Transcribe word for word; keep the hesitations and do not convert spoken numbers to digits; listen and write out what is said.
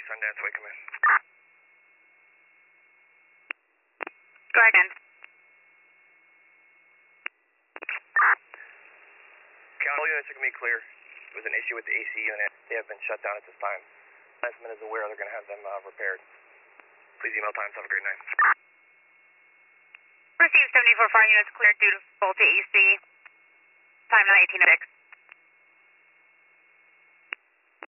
Sundance, Way, come in. Go ahead, again. Cal, all units are going to be clear. There was an issue with the A C unit. They have been shut down at this time. Management is aware they're going to have them uh, repaired. Please email times. Have a great night. Received seventy-four fire units cleared due to faulty A C. Time nine eighteen oh six.